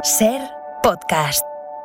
Ser podcast.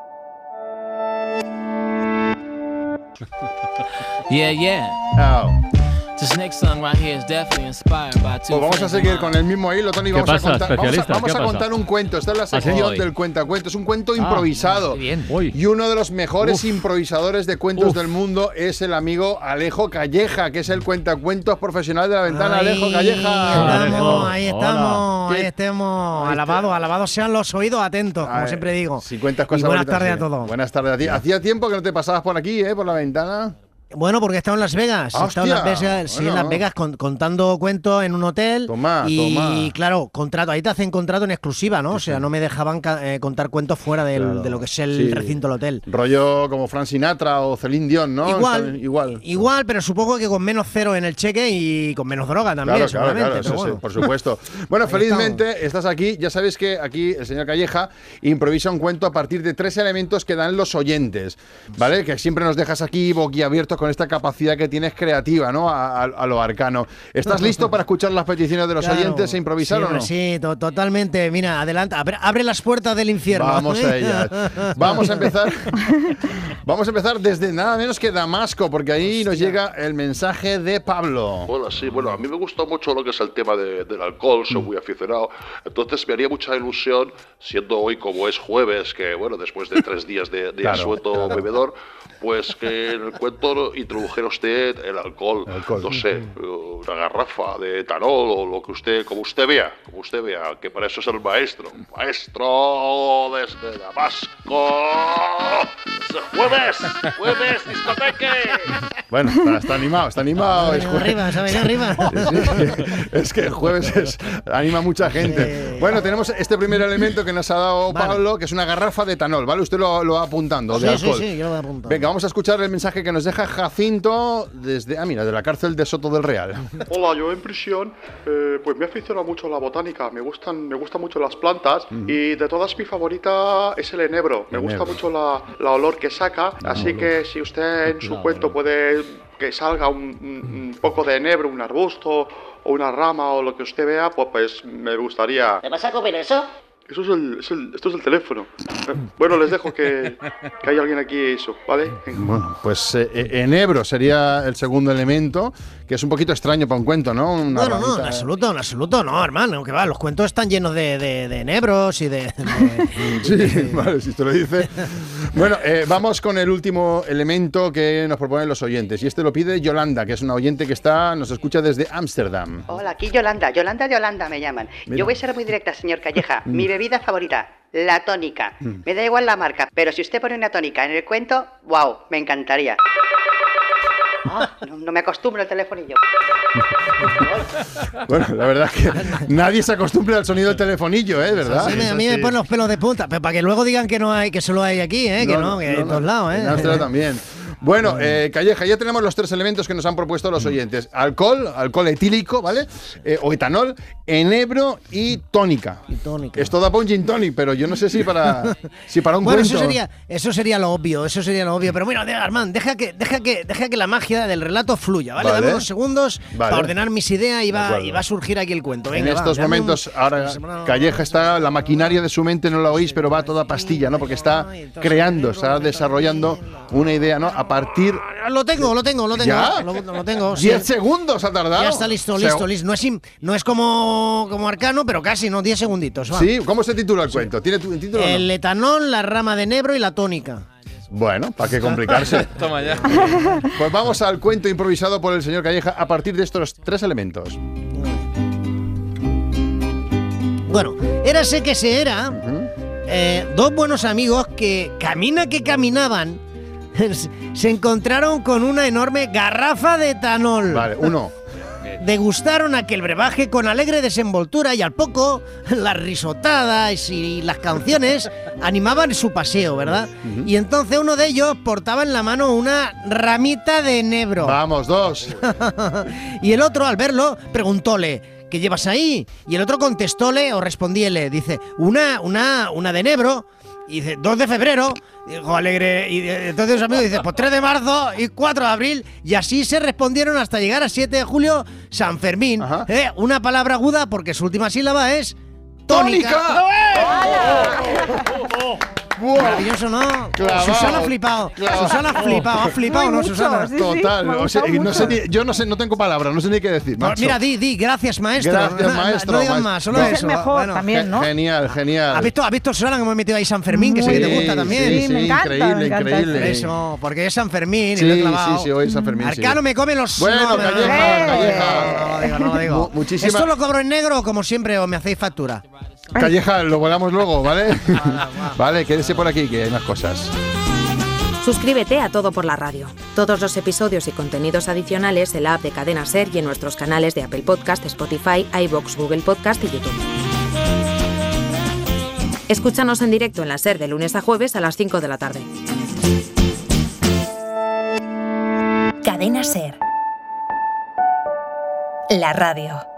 Yeah. Oh. This next song right here is definitely inspired by two Pues vamos a friends seguir of con mine. el mismo hilo, Tony. ¿Qué Vamos pasa, a contar, especialista? vamos ¿Qué a pasa? contar un cuento. Esta es la sección Voy. del cuentacuentos. Es un cuento improvisado. Bien. Uy. Y uno de los mejores improvisadores de cuentos Uf. del mundo es el amigo Alejo Calleja, que es el cuentacuentos profesional de La Ventana. Alejo Calleja. Ahí estamos. Alabados sean los oídos atentos, como siempre digo. Si cuentas cosas y buenas bonitas, tardes sí. a todos. Buenas tardes a ti. Hacía tiempo que no te pasabas por aquí, por La Ventana. Bueno, porque he estado en Las Vegas. He estado en Las Hostia, Vegas, sí, bueno. en Las Vegas contando cuentos en un hotel. Toma. Y claro, contrato. Ahí te hacen contrato en exclusiva, ¿no? O sea, no me dejaban contar cuentos fuera Claro. de lo que es el Sí. recinto del hotel. Rollo como Frank Sinatra o Celine Dion, ¿no? Igual, pero supongo que con menos cero en el cheque y con menos droga también, seguramente. Claro, pero eso bueno. sí, por supuesto. Bueno, Ahí felizmente estás aquí. Ya sabéis que aquí el señor Calleja improvisa un cuento a partir de 3 elementos que dan los oyentes, ¿vale? Que siempre nos dejas aquí boquiabiertos con esta capacidad que tienes creativa, ¿no? A lo arcano. ¿Estás listo para escuchar las peticiones de los Claro. oyentes e improvisar Sí, o no? Sí, totalmente. Mira, adelanta. Abre las puertas del infierno. Vamos a ellas. Vamos a empezar. Vamos a empezar desde nada menos que Damasco, porque ahí nos llega el mensaje de Pablo. Hola, sí, bueno, a mí me gusta mucho lo que es el tema del alcohol, soy muy aficionado, entonces me haría mucha ilusión, siendo hoy como es jueves, que bueno, después de 3 días de Claro, asueto bebedor, pues que en el cuento introdujera usted el alcohol, no sé, una garrafa de etanol o lo que usted, como usted vea, que para eso es el maestro desde Damasco. Jueves, discoteque. Bueno, está animado. Es jueves. Se ha venido arriba. Sí. Es que el jueves anima a mucha gente. Bueno, tenemos este primer elemento que nos ha dado Vale. Pablo, que es una garrafa de etanol, ¿vale? Usted lo va apuntando, de alcohol. Sí, yo lo voy a apuntar. Venga, vamos a escuchar el mensaje que nos deja Jacinto desde, de la cárcel de Soto del Real. Hola, yo en prisión, pues me aficiona mucho la botánica, me gustan mucho las plantas y de todas mi favorita es el enebro. Me gusta mucho la olor que saca, así que si usted en su cuento puede que salga un poco de enebro, un arbusto o una rama o lo que usted vea, pues me gustaría. ¿Te vas a comer eso? Esto es el teléfono. Bueno, les dejo que hay alguien aquí eso, ¿vale? Bueno, pues enebro sería el segundo elemento, que es un poquito extraño para un cuento, ¿no? Una Bueno, no, ramita. en absoluto, no, hermano, que va, los cuentos están llenos de enebros y de Sí, vale, si te lo dice. Bueno, vamos con el último elemento que nos proponen los oyentes. Y este lo pide Yolanda, que es una oyente que nos escucha desde Ámsterdam. Hola, aquí Yolanda me llaman. Mira. Yo voy a ser muy directa, señor Calleja. Mi bebida favorita, la tónica. Me da igual la marca, pero si usted pone una tónica en el cuento, wow, me encantaría. No me acostumbro al telefonillo. Bueno, la verdad es que nadie se acostumbra al sonido del telefonillo, ¿verdad? Sí, a mí me ponen los pelos de punta, pero para que luego digan que no hay, que solo hay aquí, que en todos lados, En Ámsterdam también. Bueno, Calleja, ya tenemos los 3 elementos que nos han propuesto los oyentes. Alcohol etílico, ¿vale? O etanol, enebro y tónica. Esto da para un gin tonic, pero yo no sé si para un bueno, cuento. eso sería lo obvio, Pero mira, Armand, deja que la magia del relato fluya, ¿vale? Dame unos segundos para ordenar mis ideas y va a surgir aquí el cuento. Venga, en estos momentos, ahora Calleja está, la maquinaria de su mente no la oís, pero va a toda pastilla, ¿no? Porque está creando, está desarrollando una idea, ¿no? A partir... Lo tengo. ¿Ya? Lo tengo. 10 segundos ha tardado. Ya está listo. No es como Arcano, pero casi, ¿no? 10 segunditos. Va. Sí, ¿cómo se titula el cuento? ¿Tiene un título o no? El etanol, la rama de enebro y la tónica. Bueno, ¿para qué complicarse? Toma ya. Pues vamos al cuento improvisado por el señor Calleja a partir de estos 3 elementos. Bueno, érase que se era dos buenos amigos que caminaban se encontraron con una enorme garrafa de etanol. Vale, uno. Degustaron aquel brebaje con alegre desenvoltura y al poco las risotadas y las canciones animaban su paseo, ¿verdad? Y entonces uno de ellos portaba en la mano una ramita de enebro. Vamos, 2. Y el otro, al verlo, preguntóle: ¿qué llevas ahí? Y el otro contestóle o respondíele, dice, una de enebro. Y dice, 2 de febrero, dijo alegre, y entonces los amigos dicen, pues 3 de marzo y 4 de abril, y así se respondieron hasta llegar a 7 de julio, San Fermín. Una palabra aguda porque su última sílaba es tónica. ¡Buah! Maravilloso, ¿no? Clavao, Susana ha flipado. clavao. Susana ha flipado. ¿Ha flipado o no, Muy mucho, Susana? sí. Total, me ha o sea, gustado y no mucho. sé yo no tengo palabras, no sé ni qué decir. No, macho. mira, di, gracias, maestro. Gracias, maestro, No digas maestro. más, solo No. Es eso. el mejor Bueno. también, ¿no? Genial. ¿Has visto, Susana, que hemos metido ahí San Fermín, que sé que te Muy gusta bien. también? Sí, me encanta, increíble. Por eso, porque es San Fermín Sí, y lo he clavado. sí, hoy es San Fermín. sí. Arcano me come los... Bueno, no, Calleja. No lo digo. Muchísimas. ¿Esto lo cobro en negro o como siempre o me hacéis factura? Calleja, lo volamos luego, ¿vale? Vale, quédese por aquí, que hay más cosas. Suscríbete a Todo por la Radio. Todos los episodios y contenidos adicionales en la app de Cadena SER y en nuestros canales de Apple Podcast, Spotify, iVoox, Google Podcast y YouTube. Escúchanos en directo en la SER de lunes a jueves a las 5 de la tarde. Cadena SER. La radio.